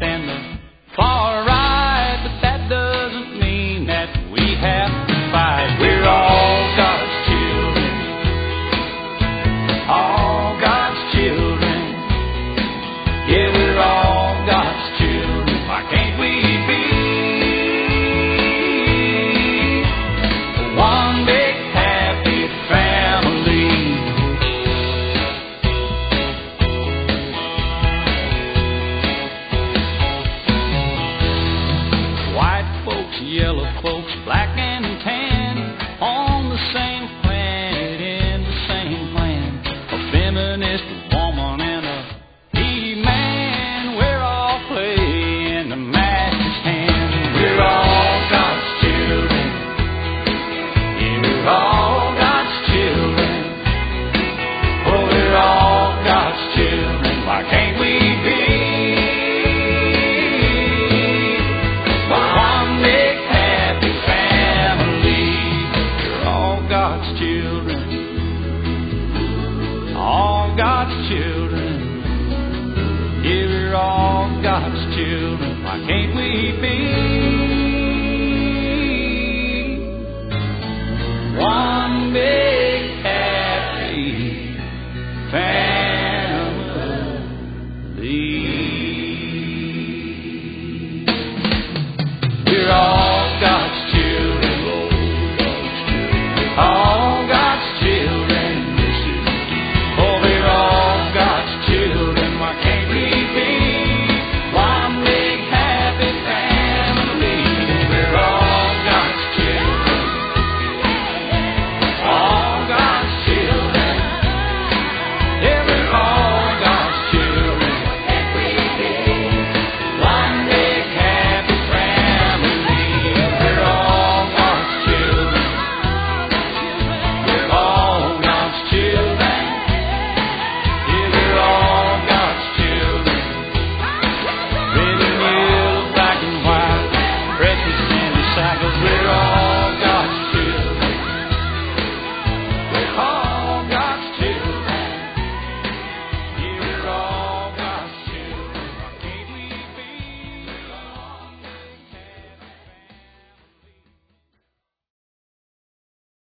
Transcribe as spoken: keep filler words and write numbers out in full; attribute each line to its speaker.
Speaker 1: left and the far right, but that doesn't mean that we have to fight. We're all God's children, all God's children. Yeah, we're all God's children. Why can't we be one big happy family? White folks, yellow folks, black and tan, on the same planet, in the same plan. A feminist woman and a he-man, we're all playing the master's hand. We're all God's children. Yeah, we're all God's children. Oh, we're all God's children. Why can't we be one big happy family? We're all God's children, all God's children. Yeah, we're all God's children. Why can't we be